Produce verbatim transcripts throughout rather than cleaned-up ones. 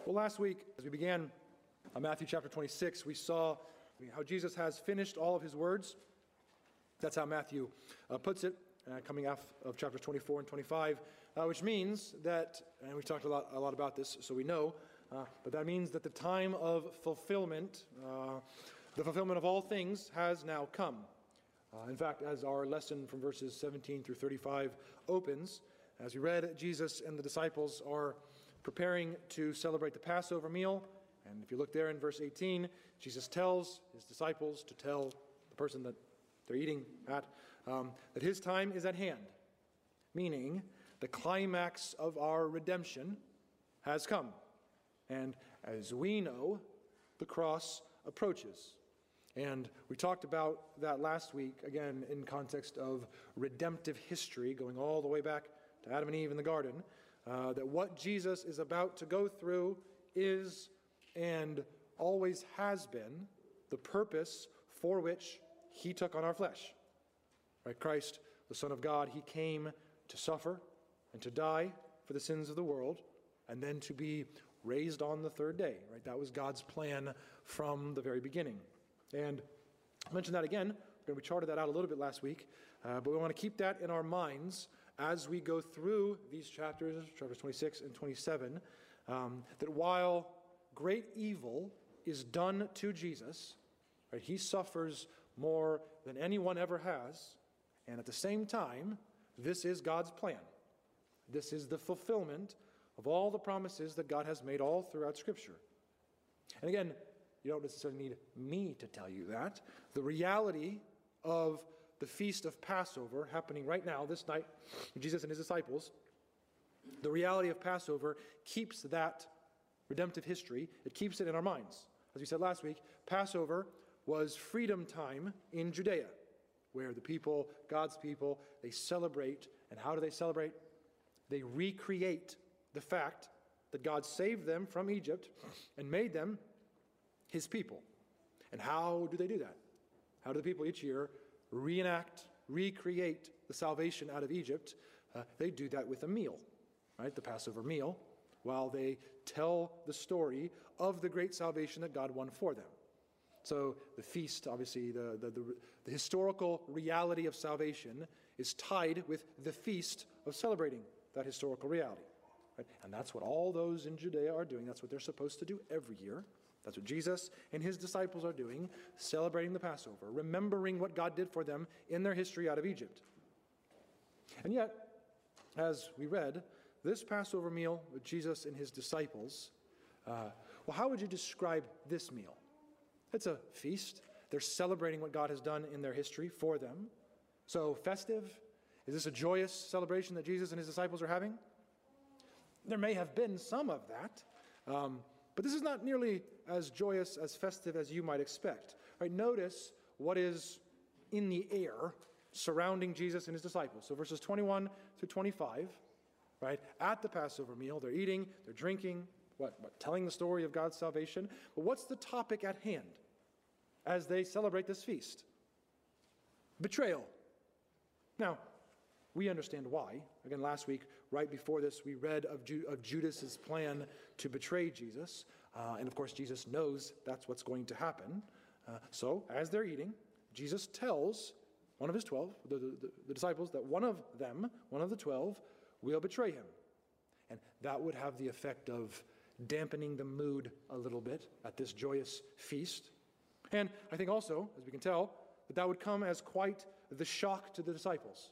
Well, last week, as we began uh, Matthew chapter twenty-six, we saw how Jesus has finished all of his words. That's how Matthew uh, puts it, uh, coming off of chapters twenty-four and twenty-five, uh, which means that, and we've talked a lot, a lot about this, so we know, uh, but that means that the time of fulfillment, uh, the fulfillment of all things, has now come. Uh, in fact, as our lesson from verses seventeen through thirty-five opens, as we read, Jesus and the disciples are preparing to celebrate the Passover meal. And if you look there in verse eighteen, Jesus tells his disciples to tell the person that they're eating at um, that his time is at hand, meaning the climax of our redemption has come. And as we know, the cross approaches. And we talked about that last week, again, in context of redemptive history, going all the way back to Adam and Eve in the garden, uh, that what Jesus is about to go through is and always has been the purpose for which he took on our flesh. Right? Christ, the Son of God, he came to suffer and to die for the sins of the world, and then to be raised on the third day. Right? That was God's plan from the very beginning. And I mentioned that again. We charted that out a little bit last week, uh, but we want to keep that in our minds as we go through these chapters, chapters twenty-six and twenty-seven, um, that while great evil is done to Jesus, right, he suffers more than anyone ever has, and at the same time, this is God's plan. This is the fulfillment of all the promises that God has made all throughout Scripture. And again, you don't necessarily need me to tell you that. The reality of the feast of Passover happening right now, this night, Jesus and his disciples, the reality of Passover keeps that redemptive history, it keeps it in our minds. As we said last week, Passover was freedom time in Judea, where the people, God's people, they celebrate. And how do they celebrate? They recreate the fact that God saved them from Egypt and made them his people. And how do they do that? How do the people each year reenact, recreate the salvation out of Egypt? Uh, they do that with a meal, right? The Passover meal, while they tell the story of the great salvation that God won for them. So the feast, obviously, the, the, the, the historical reality of salvation is tied with the feast of celebrating that historical reality. Right? And that's what all those in Judea are doing. That's what they're supposed to do every year. That's what Jesus and his disciples are doing, celebrating the Passover, remembering what God did for them in their history out of Egypt. And yet, as we read, this Passover meal with Jesus and his disciples, uh, well, how would you describe this meal? It's a feast. They're celebrating what God has done in their history for them. So festive? Is this a joyous celebration that Jesus and his disciples are having? There may have been some of that. Um, But this is not nearly as joyous, as festive as you might expect. Right? Notice what is in the air surrounding Jesus and his disciples. So verses twenty-one through twenty-five, right? At the Passover meal, they're eating, they're drinking, what, what? Telling the story of God's salvation. But what's the topic at hand as they celebrate this feast? Betrayal. Now, we understand why. Again, last week, right before this, we read of, Ju- of Judas's plan to betray Jesus. Uh, and of course, Jesus knows that's what's going to happen. Uh, so, as they're eating, Jesus tells one of his twelve, the, the, the disciples, that one of them, one of the twelve, will betray him. And that would have the effect of dampening the mood a little bit at this joyous feast. And I think also, as we can tell, that that would come as quite the shock to the disciples.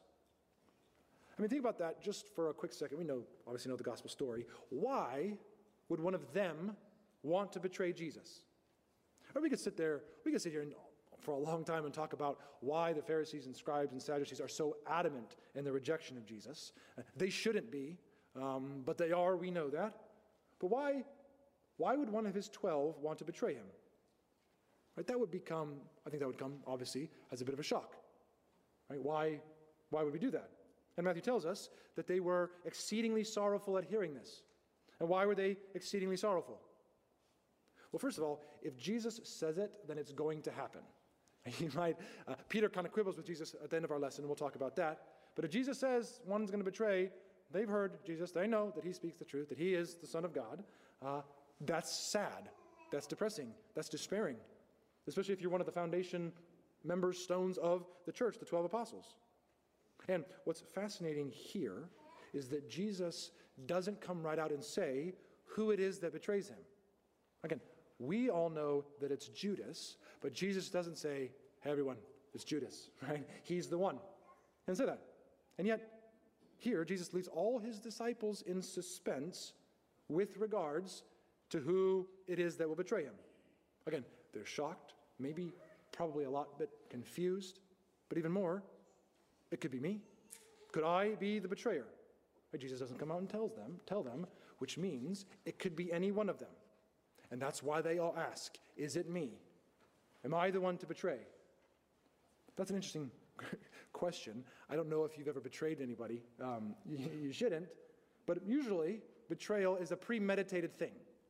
I mean, think about that just for a quick second. We know, obviously know the gospel story. Why would one of them want to betray Jesus? Or we could sit there, we could sit here and, for a long time and talk about why the Pharisees and scribes and Sadducees are so adamant in their rejection of Jesus. They shouldn't be, um, but they are, we know that. But why, why would one of his twelve want to betray him? Right, that would become, I think that would come, obviously, as a bit of a shock. Right? Why, why would we do that? And Matthew tells us that they were exceedingly sorrowful at hearing this. And why were they exceedingly sorrowful? Well, first of all, if Jesus says it, then it's going to happen. He might, uh, Peter kind of quibbles with Jesus at the end of our lesson, and we'll talk about that. But if Jesus says one's going to betray, they've heard Jesus, they know that he speaks the truth, that he is the Son of God. Uh, that's sad. That's depressing. That's despairing, especially if you're one of the foundation members, stones of the church, the twelve apostles. And what's fascinating here is that Jesus doesn't come right out and say who it is that betrays him. Again, we all know that it's Judas, but Jesus doesn't say, hey, everyone, it's Judas, right? He's the one. He doesn't say that. And yet, here, Jesus leaves all his disciples in suspense with regards to who it is that will betray him. Again, they're shocked, maybe, probably a lot bit confused, but even more, it could be me. Could I be the betrayer? But Jesus doesn't come out and tells them, tell them, which means it could be any one of them. And that's why they all ask, is it me? Am I the one to betray? That's an interesting question. I don't know if you've ever betrayed anybody. Um, you, you shouldn't. But usually, betrayal is a premeditated thing.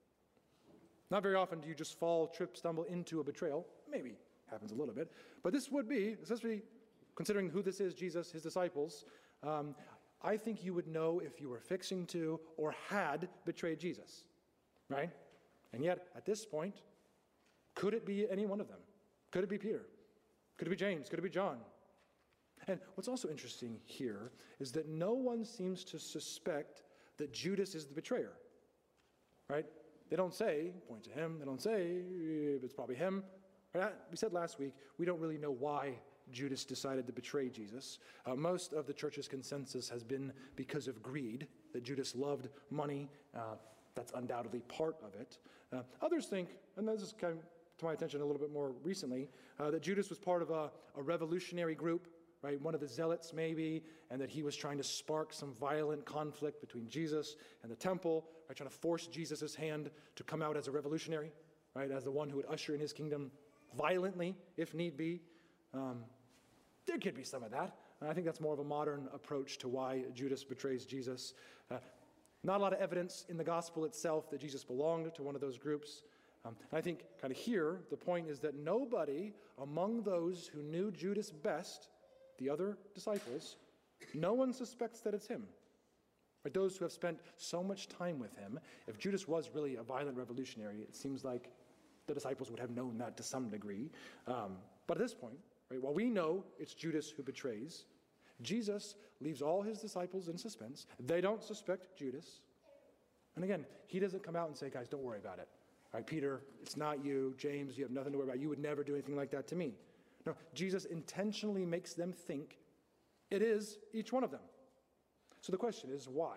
Not very often do you just fall, trip, stumble into a betrayal. Maybe happens a little bit. But this would be, especially considering who this is, Jesus, his disciples, um, I think you would know if you were fixing to or had betrayed Jesus, right? And yet, at this point, could it be any one of them? Could it be Peter? Could it be James? Could it be John? And what's also interesting here is that no one seems to suspect that Judas is the betrayer, right? They don't say, point to him. They don't say, it's probably him. Right? We said last week, we don't really know why Judas decided to betray Jesus. Uh, most of the church's consensus has been because of greed, that Judas loved money. Uh, that's undoubtedly part of it. Uh, others think, and this is kind of to my attention a little bit more recently, uh, that Judas was part of a, a revolutionary group, right? One of the zealots maybe, and that he was trying to spark some violent conflict between Jesus and the temple, right? Trying to force Jesus' hand to come out as a revolutionary, right? As the one who would usher in his kingdom violently, if need be. Um, there could be some of that. And I think that's more of a modern approach to why Judas betrays Jesus. Uh, not a lot of evidence in the gospel itself that Jesus belonged to one of those groups. Um, and I think kind of here, the point is that nobody among those who knew Judas best, the other disciples, no one suspects that it's him. Right? Those who have spent so much time with him, if Judas was really a violent revolutionary, it seems like the disciples would have known that to some degree. Um, but at this point, right, while we know it's Judas who betrays, Jesus leaves all his disciples in suspense. They don't suspect Judas. And again, he doesn't come out and say, guys, don't worry about it. All right, Peter, it's not you. James, you have nothing to worry about. You would never do anything like that to me. No, Jesus intentionally makes them think it is each one of them. So the question is, why?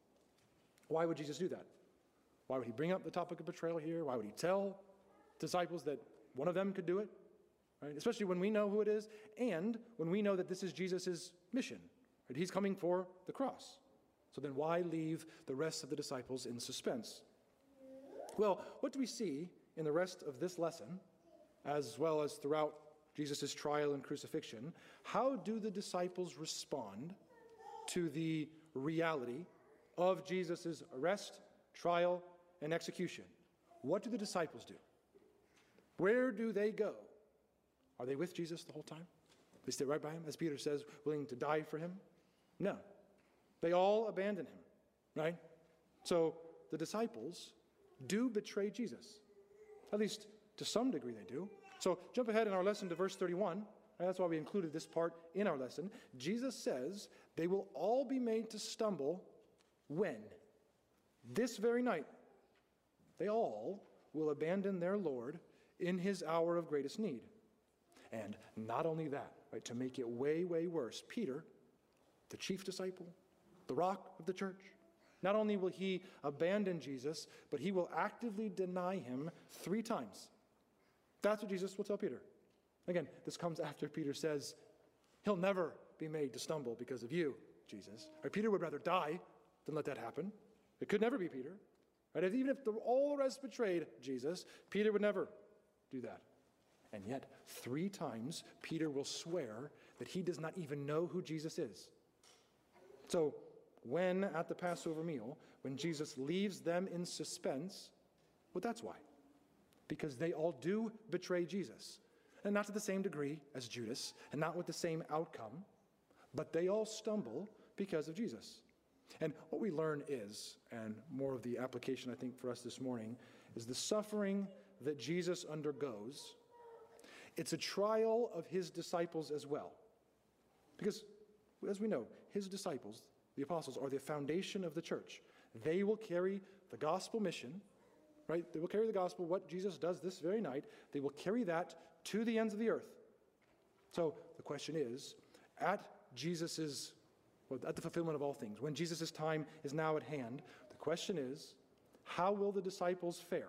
Why would Jesus do that? Why would he bring up the topic of betrayal here? Why would he tell disciples that one of them could do it? Right? Especially when we know who it is, and when we know that this is Jesus' mission. Right? He's coming for the cross. So then why leave the rest of the disciples in suspense? Well, what do we see in the rest of this lesson, as well as throughout Jesus' trial and crucifixion? How do the disciples respond to the reality of Jesus' arrest, trial, and execution? What do the disciples do? Where do they go? Are they with Jesus the whole time? They stay right by him, as Peter says, willing to die for him? No. They all abandon him, right? So the disciples do betray Jesus. At least to some degree they do. So jump ahead in our lesson to verse thirty-one. And that's why we included this part in our lesson. Jesus says they will all be made to stumble when? This very night. They all will abandon their Lord in his hour of greatest need. And not only that, right, to make it way, way worse, Peter, the chief disciple, the rock of the church, not only will he abandon Jesus, but he will actively deny him three times. That's what Jesus will tell Peter. Again, this comes after Peter says, he'll never be made to stumble because of you, Jesus. Or Peter would rather die than let that happen. It could never be Peter. Right? Even if the, all the rest betrayed Jesus, Peter would never do that. And yet, three times, Peter will swear that he does not even know who Jesus is. So, when at the Passover meal, when Jesus leaves them in suspense, well, that's why. Because they all do betray Jesus. And not to the same degree as Judas, and not with the same outcome, but they all stumble because of Jesus. And what we learn is, and more of the application I think for us this morning, is the suffering that Jesus undergoes. It's a trial of his disciples as well. Because, as we know, his disciples, the apostles, are the foundation of the church. They will carry the gospel mission, right? They will carry the gospel, what Jesus does this very night. They will carry that to the ends of the earth. So the question is, at Jesus's, well, at the fulfillment of all things, when Jesus' time is now at hand, the question is, how will the disciples fare?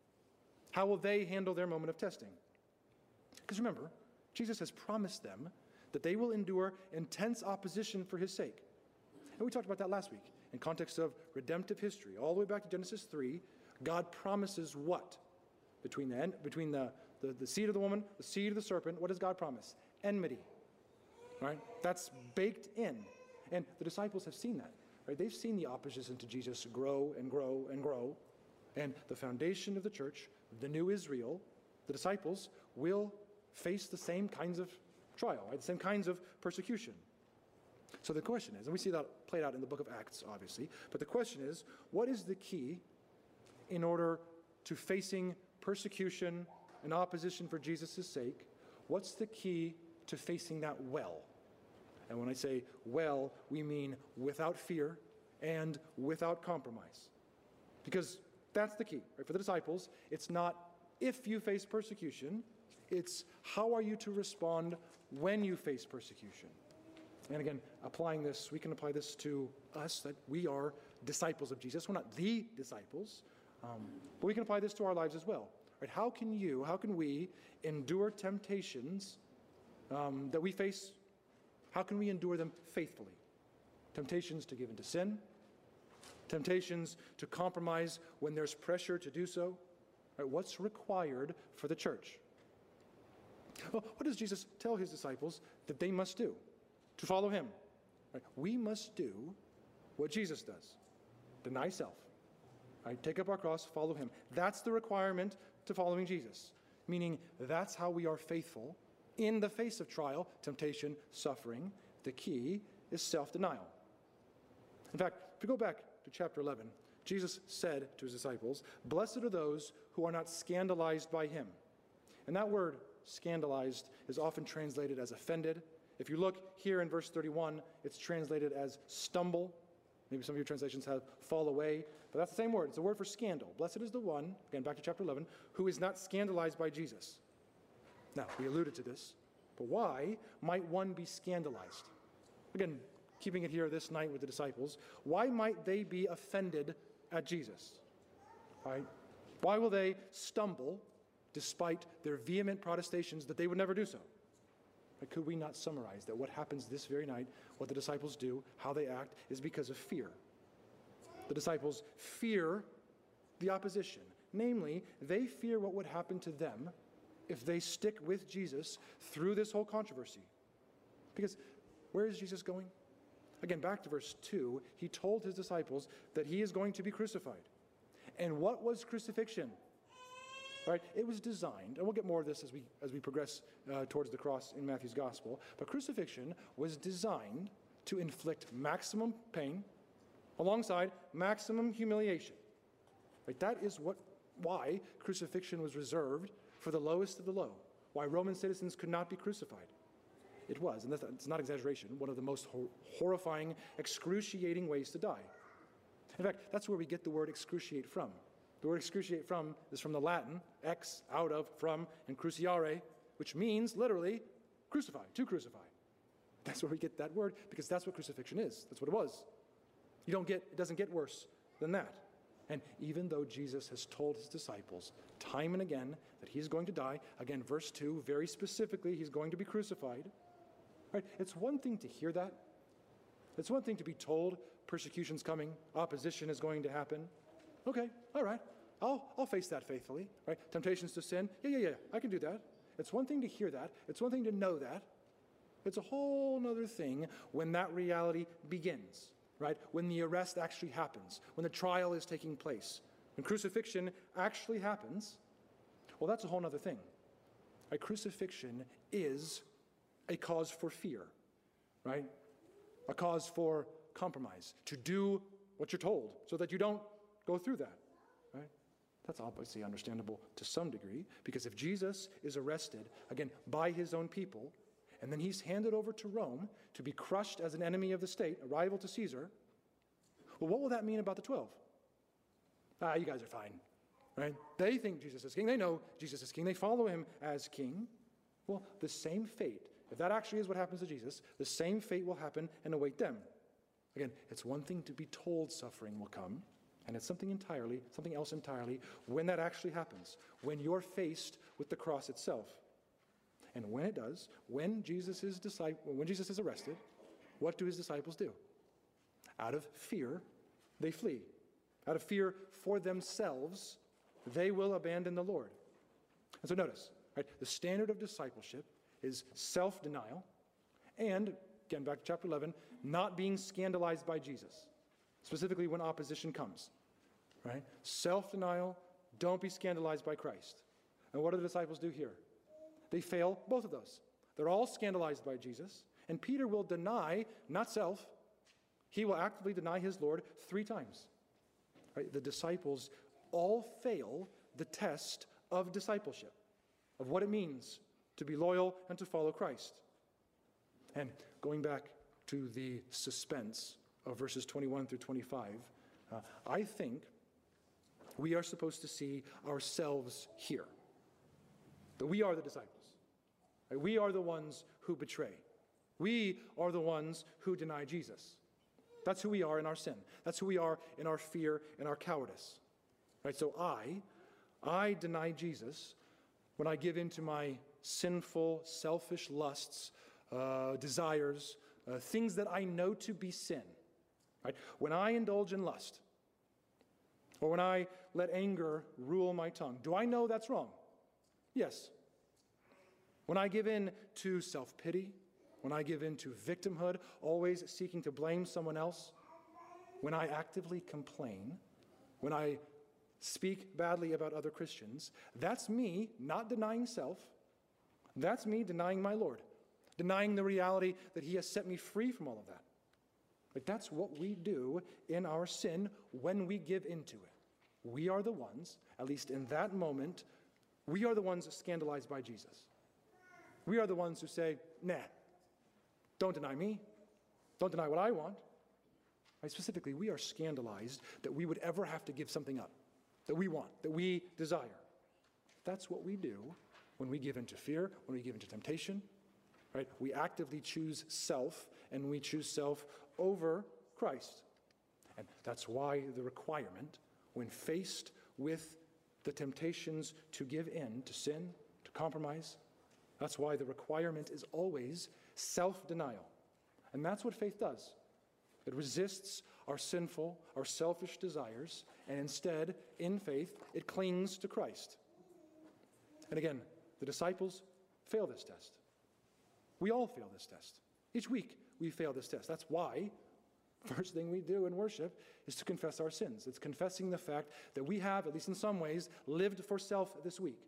How will they handle their moment of testing? Because remember, Jesus has promised them that they will endure intense opposition for his sake. And we talked about that last week in context of redemptive history. All the way back to Genesis three, God promises what? Between the, between the, the, the seed of the woman, the seed of the serpent, what does God promise? Enmity. Right? That's baked in. And the disciples have seen that. Right? They've seen the opposition to Jesus grow and grow and grow. And the foundation of the church, the new Israel, the disciples, will face the same kinds of trial, right? The same kinds of persecution. So the question is, and we see that played out in the book of Acts, obviously, but the question is, what is the key in order to facing persecution and opposition for Jesus' sake? What's the key to facing that well? And when I say well, we mean without fear and without compromise. Because that's the key, right? For the disciples, it's not if you face persecution, it's how are you to respond when you face persecution. And again, applying this, we can apply this to us, that we are disciples of Jesus. We're not the disciples, um, but we can apply this to our lives as well. Right? How can you, how can we endure temptations um, that we face? How can we endure them faithfully? Temptations to give into sin, temptations to compromise when there's pressure to do so. Right? What's required for the church? Well, what does Jesus tell his disciples that they must do to follow him? Right? We must do what Jesus does. Deny self. Right? Take up our cross, follow him. That's the requirement to following Jesus. Meaning that's how we are faithful in the face of trial, temptation, suffering. The key is self-denial. In fact, if you go back to chapter eleven, Jesus said to his disciples, "Blessed are those who are not scandalized by him." And that word, scandalized, is often translated as offended. If you look here in verse thirty-one, it's translated as stumble. Maybe some of your translations have fall away, but that's the same word. It's a word for scandal. Blessed is the one, again back to chapter eleven, who is not scandalized by Jesus. Now, we alluded to this, but why might one be scandalized? Again, keeping it here this night with the disciples, why might they be offended at Jesus? Right? Why will they stumble despite their vehement protestations that they would never do so? But could we not summarize that what happens this very night, what the disciples do, how they act, is because of fear? The disciples fear the opposition. Namely, they fear what would happen to them if they stick with Jesus through this whole controversy. Because where is Jesus going? Again, back to verse two, he told his disciples that he is going to be crucified. And what was crucifixion? Right? It was designed, and we'll get more of this as we as we progress uh, towards the cross in Matthew's gospel, but crucifixion was designed to inflict maximum pain alongside maximum humiliation. Right? That is what why crucifixion was reserved for the lowest of the low, why Roman citizens could not be crucified. It was, and that's, it's not exaggeration, one of the most hor- horrifying, excruciating ways to die. In fact, that's where we get the word excruciate from. The word excruciate from is from the Latin, ex, out of, from, and cruciare, which means literally crucify, to crucify. That's where we get that word, because that's what crucifixion is. That's what it was. You don't get, it doesn't get worse than that. And even though Jesus has told his disciples time and again that he's going to die, again, verse two, very specifically, he's going to be crucified. Right? It's one thing to hear that. It's one thing to be told persecution's coming, opposition is going to happen. Okay, all right, I'll, I'll face that faithfully, right? Temptations to sin, yeah, yeah, yeah, I can do that. It's one thing to hear that. It's one thing to know that. It's a whole other thing when that reality begins, right? When the arrest actually happens, when the trial is taking place, when crucifixion actually happens, well, that's a whole other thing. Right? Crucifixion is a cause for fear, right? A cause for compromise, to do what you're told so that you don't go through that, right? That's obviously understandable to some degree, because if Jesus is arrested, again, by his own people, and then he's handed over to Rome to be crushed as an enemy of the state, a rival to Caesar, well, what will that mean about the twelve? Ah, you guys are fine, right? They think Jesus is king. They know Jesus is king. They follow him as king. Well, the same fate, if that actually is what happens to Jesus, the same fate will happen and await them. Again, it's one thing to be told suffering will come, and it's something entirely, something else entirely, when that actually happens, when you're faced with the cross itself. And when it does, when Jesus is disciple, when Jesus is arrested, what do his disciples do? Out of fear, they flee. Out of fear for themselves, they will abandon the Lord. And so notice, right, the standard of discipleship is self-denial, and, again, back to chapter eleven, not being scandalized by Jesus, specifically when opposition comes. Right? Self-denial, don't be scandalized by Christ. And what do the disciples do here? They fail both of those. They're all scandalized by Jesus, and Peter will deny, not self, he will actively deny his Lord three times. Right? The disciples all fail the test of discipleship, of what it means to be loyal and to follow Christ. And going back to the suspense of verses twenty-one through twenty-five, uh, I think we are supposed to see ourselves here. That we are the disciples. Right? We are the ones who betray. We are the ones who deny Jesus. That's who we are in our sin. That's who we are in our fear and our cowardice. Right? So I, I deny Jesus when I give in to my sinful, selfish lusts, uh, desires, uh, things that I know to be sin. Right? When I indulge in lust, or when I let anger rule my tongue, do I know that's wrong? Yes. When I give in to self-pity, when I give in to victimhood, always seeking to blame someone else, when I actively complain, when I speak badly about other Christians, that's me not denying self. That's me denying my Lord, denying the reality that he has set me free from all of that. But that's what we do in our sin when we give into it. We are the ones, at least in that moment, we are the ones scandalized by Jesus. We are the ones who say, nah, don't deny me. Don't deny what I want. Right? Specifically, we are scandalized that we would ever have to give something up that we want, that we desire. That's what we do when we give into fear, when we give into temptation. Right? We actively choose self, and we choose self over Christ. And that's why the requirement, when faced with the temptations to give in to sin, to compromise, that's why the requirement is always self-denial. And that's what faith does. It resists our sinful, our selfish desires, and instead, in faith, it clings to Christ. And again, the disciples fail this test. We all fail this test. Each week, we fail this test. That's why first thing we do in worship is to confess our sins. It's confessing the fact that we have, at least in some ways, lived for self this week.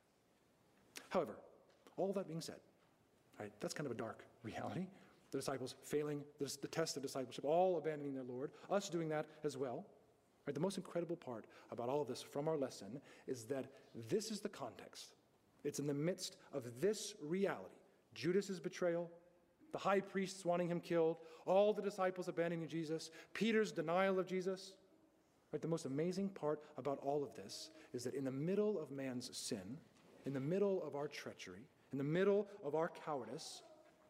However, all that being said, right, that's kind of a dark reality. The disciples failing the, the test of discipleship, all abandoning their Lord, us doing that as well. Right, the most incredible part about all of this from our lesson is that this is the context. It's in the midst of this reality. Judas's betrayal, the high priests wanting him killed, all the disciples abandoning Jesus, Peter's denial of Jesus. Right, the most amazing part about all of this is that in the middle of man's sin, in the middle of our treachery, in the middle of our cowardice,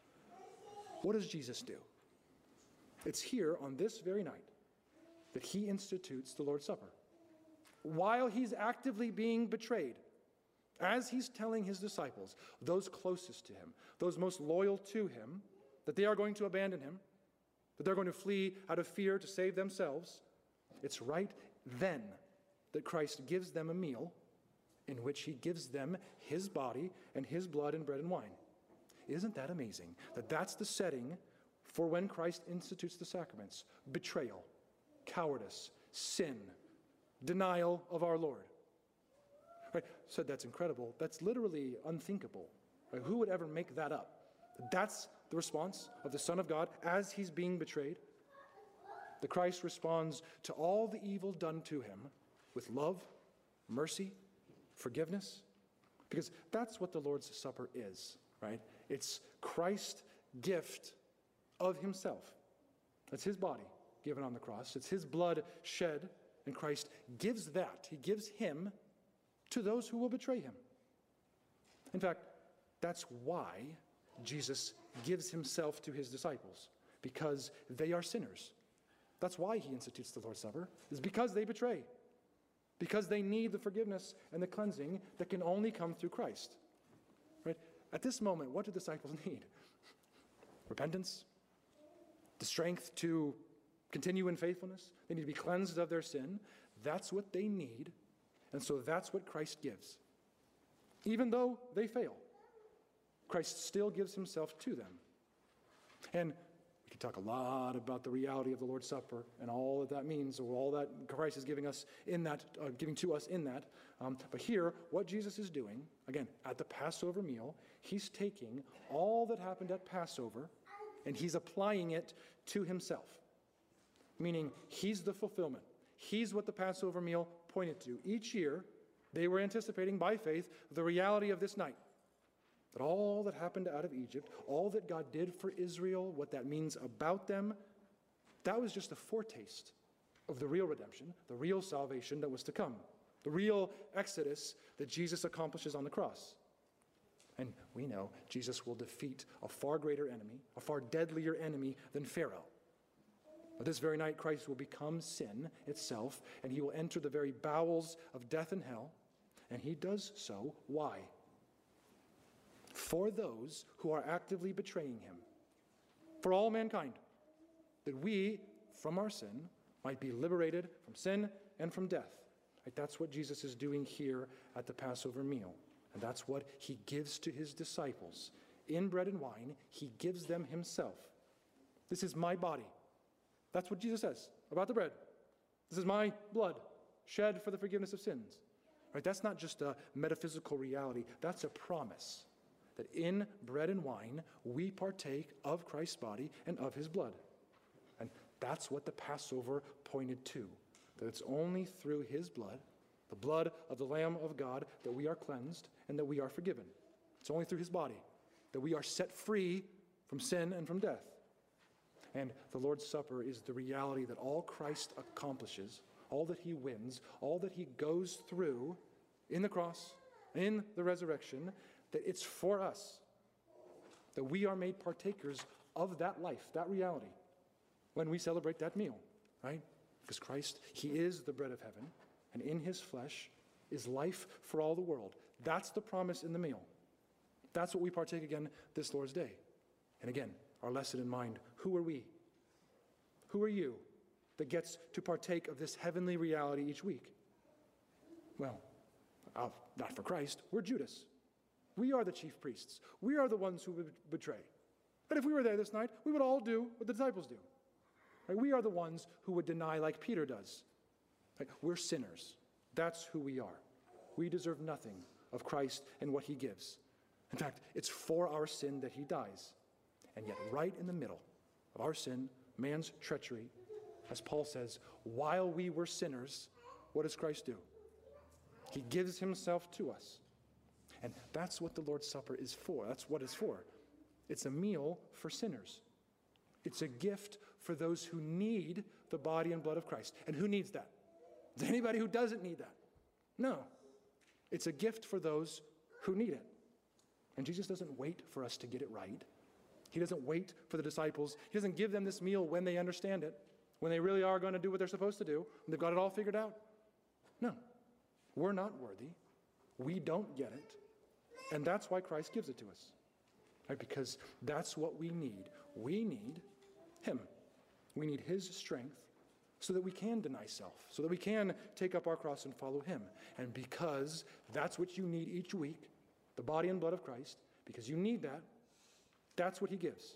what does Jesus do? It's here on this very night that he institutes the Lord's Supper. While he's actively being betrayed, as he's telling his disciples, those closest to him, those most loyal to him, that they are going to abandon him, that they're going to flee out of fear to save themselves, it's right then that Christ gives them a meal in which he gives them his body and his blood and bread and wine. Isn't that amazing? That that's the setting for when Christ institutes the sacraments. Betrayal, cowardice, sin, denial of our Lord. Right? So that's incredible. That's literally unthinkable. Right? Who would ever make that up? That's the response of the Son of God as he's being betrayed. that Christ responds to all the evil done to him with love, mercy, forgiveness. Because that's what the Lord's Supper is, right? It's Christ's gift of himself. That's his body given on the cross. It's his blood shed, and Christ gives that. He gives him to those who will betray him. In fact, that's why Jesus gives himself to his disciples, because they are sinners. That's why he institutes the Lord's Supper, is because they betray, because they need the forgiveness and the cleansing that can only come through Christ. Right? At this moment, what do disciples need? Repentance, the strength to continue in faithfulness. They need to be cleansed of their sin. That's what they need, and so that's what Christ gives. Even though they fail, Christ still gives himself to them. And we could talk a lot about the reality of the Lord's Supper and all that that means, or all that Christ is giving us in that, uh, giving to us in that. Um, but here, what Jesus is doing, again, at the Passover meal, he's taking all that happened at Passover and he's applying it to himself. Meaning, he's the fulfillment. He's what the Passover meal pointed to. Each year, they were anticipating by faith the reality of this night. That all that happened out of Egypt, all that God did for Israel, what that means about them, that was just a foretaste of the real redemption, the real salvation that was to come, the real exodus that Jesus accomplishes on the cross. And we know Jesus will defeat a far greater enemy, a far deadlier enemy than Pharaoh. But this very night, Christ will become sin itself, and he will enter the very bowels of death and hell, and he does so. Why? For those who are actively betraying him, for all mankind, that we, from our sin, might be liberated from sin and from death. Right? That's what Jesus is doing here at the Passover meal, and that's what he gives to his disciples. In bread and wine, he gives them himself. This is my body. That's what Jesus says about the bread. This is my blood, shed for the forgiveness of sins. Right? That's not just a metaphysical reality. That's a promise that in bread and wine, we partake of Christ's body and of his blood. And that's what the Passover pointed to, that it's only through his blood, the blood of the Lamb of God, that we are cleansed and that we are forgiven. It's only through his body that we are set free from sin and from death. And the Lord's Supper is the reality that all Christ accomplishes, all that he wins, all that he goes through in the cross, in the resurrection, that it's for us, that we are made partakers of that life, that reality, when we celebrate that meal, right? Because Christ, he is the bread of heaven, and in his flesh is life for all the world. That's the promise in the meal. That's what we partake again this Lord's Day. And again, our lesson in mind, who are we? Who are you that gets to partake of this heavenly reality each week? Well, uh, not for Christ. We're Judas. We are the chief priests. We are the ones who would betray. But if we were there this night, we would all do what the disciples do. Right? We are the ones who would deny like Peter does. Right? We're sinners. That's who we are. We deserve nothing of Christ and what he gives. In fact, it's for our sin that he dies. And yet, right in the middle of our sin, man's treachery, as Paul says, while we were sinners, what does Christ do? He gives himself to us. And that's what the Lord's Supper is for. That's what it's for. It's a meal for sinners. It's a gift for those who need the body and blood of Christ. And who needs that? Is there anybody who doesn't need that? No. It's a gift for those who need it. And Jesus doesn't wait for us to get it right. He doesn't wait for the disciples. He doesn't give them this meal when they understand it, when they really are going to do what they're supposed to do, when they've got it all figured out. No. We're not worthy. We don't get it. And that's why Christ gives it to us. Right? Because that's what we need. We need him. We need his strength so that we can deny self, so that we can take up our cross and follow him. And because that's what you need each week, the body and blood of Christ, because you need that, that's what he gives.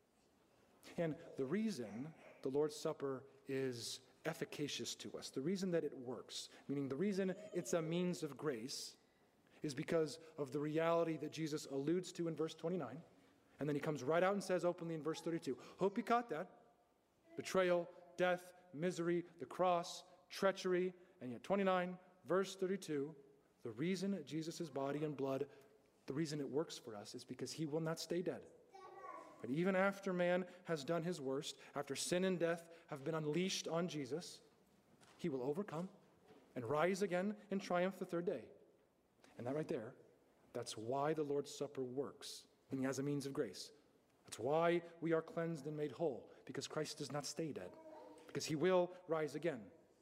And the reason the Lord's Supper is efficacious to us, the reason that it works, meaning the reason it's a means of grace, is because of the reality that Jesus alludes to in verse twenty-nine. And then he comes right out and says openly in verse thirty-two, hope you caught that. Betrayal, death, misery, the cross, treachery, and yet twenty-nine, verse thirty-two, the reason Jesus' body and blood, the reason it works for us is because he will not stay dead. But even after man has done his worst, after sin and death have been unleashed on Jesus, he will overcome and rise again in triumph the third day. And that right there, that's why the Lord's Supper works, and as a means of grace. That's why we are cleansed and made whole, because Christ does not stay dead, because he will rise again.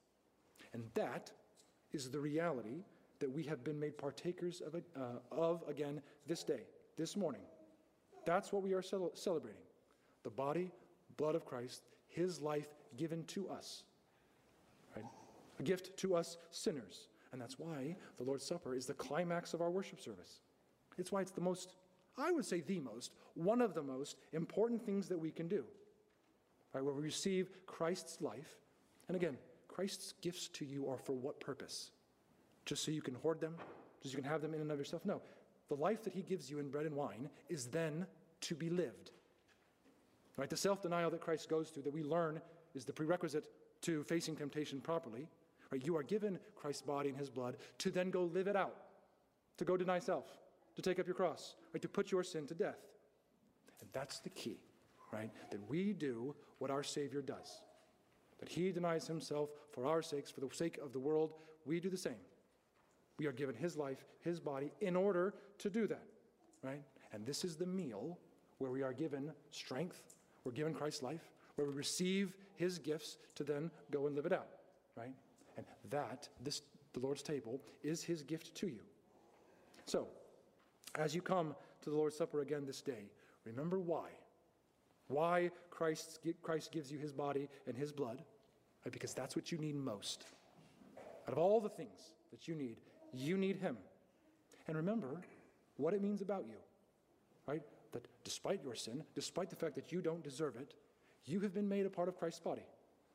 And that is the reality that we have been made partakers of, uh, of again this day, this morning. That's what we are cel- celebrating. The body, blood of Christ, his life given to us. Right? A gift to us sinners. And that's why the Lord's Supper is the climax of our worship service. It's why it's the most, I would say the most, one of the most important things that we can do. Right? Where we receive Christ's life. And again, Christ's gifts to you are for what purpose? Just so you can hoard them? Just so you can have them in and of yourself? No. The life that he gives you in bread and wine is then to be lived. Right? The self-denial that Christ goes through, that we learn, is the prerequisite to facing temptation properly. Right? You are given Christ's body and his blood to then go live it out, to go deny self, to take up your cross, right? To put your sin to death. And that's the key, right? That we do what our Savior does. That he denies himself for our sakes, for the sake of the world. We do the same. We are given his life, his body, in order to do that, right? And this is the meal where we are given strength, we're given Christ's life, where we receive his gifts to then go and live it out, right? And that, this, the Lord's table, is his gift to you. So, as you come to the Lord's Supper again this day, remember why. Why Christ, Christ gives you his body and his blood, right? Because that's what you need most. Out of all the things that you need, you need him. And remember what it means about you, right? That despite your sin, despite the fact that you don't deserve it, you have been made a part of Christ's body.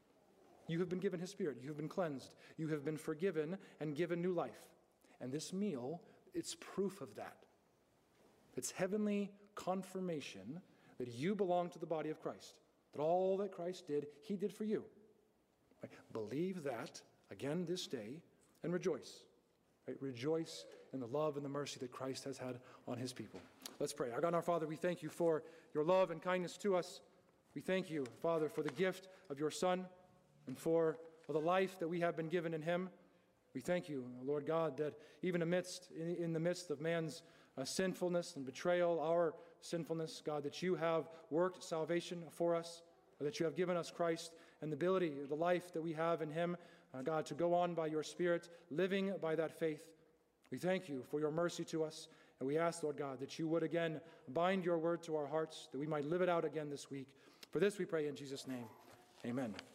You have been given his Spirit. You have been cleansed. You have been forgiven and given new life. And this meal, it's proof of that. It's heavenly confirmation that you belong to the body of Christ. That all that Christ did, he did for you. Right? Believe that again this day and rejoice. Right? Rejoice in the love and the mercy that Christ has had on his people. Let's pray. Our God and our Father, we thank you for your love and kindness to us. We thank you, Father, for the gift of your Son and for the life that we have been given in him. We thank you, Lord God, that even amidst, in, in the midst of man's uh, sinfulness and betrayal, our sinfulness, God, that you have worked salvation for us, that you have given us Christ and the ability, the life that we have in him, uh, God, to go on by your Spirit, living by that faith. We thank you for your mercy to us, and we ask, Lord God, that you would again bind your word to our hearts, that we might live it out again this week. For this we pray in Jesus' name. Amen.